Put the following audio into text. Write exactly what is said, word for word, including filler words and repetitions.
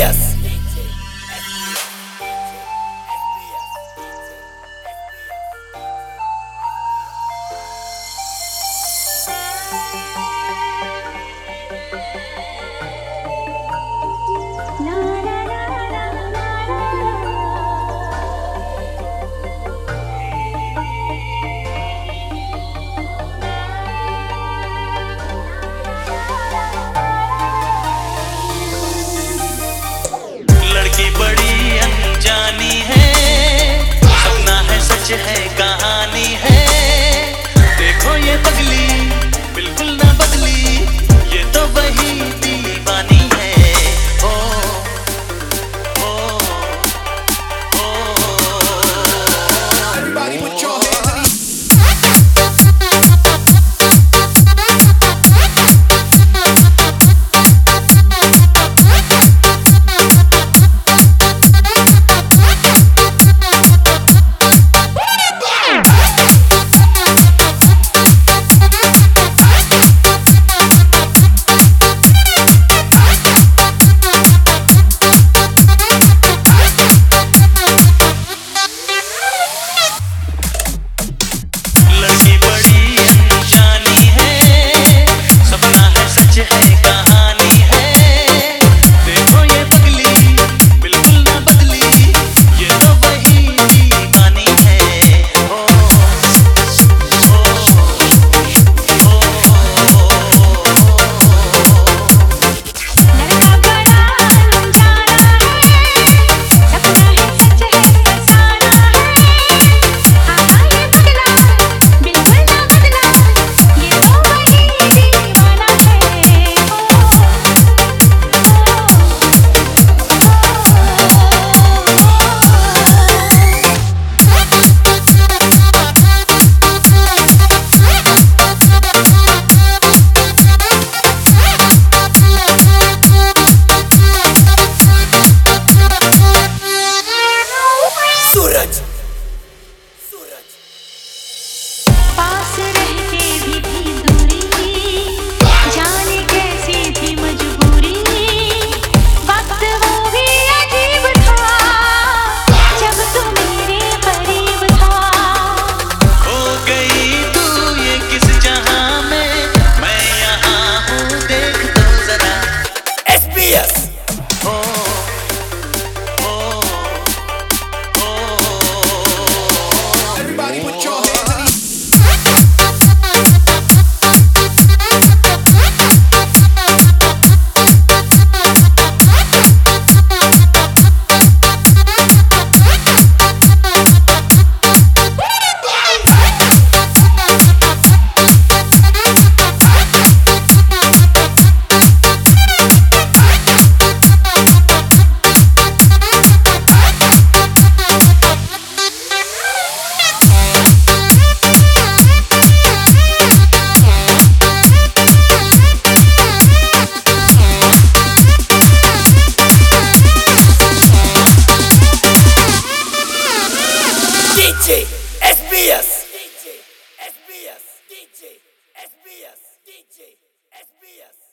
S. लड़की बड़ी अनजानी है, सपना है सच है कहानी है। देखो ये पगली बिल्कुल ना बदली, ये तो वही दीवानी है। ओ ओ ओ Everybody put your hands in the लड़की बड़ी अनजानी है, सपना है सच है कहानी है। देखो ये पगली बिल्कुल ना बदली, ये तो वही दीवानी है। ओ ओ ओ लड़का बड़ा अनजाना है, सपना है सच है फसाना है। हाँ ये पगला बिल्कुल ना बदला, ये तो वही दीवाना है। Suraj. Suraj. पास रह के भी थी दूरी, जाने कैसी थी मजबूरी। वक्त वो भी अजीब था, जब तू मेरे करीब था। हो गई तू ये किस जहां में, मैं यहाँ हूँ देख तो जरा। S B S. O O O Everybody put your hands in the D J S B S. D J S B S. D J S B S. D J S B S.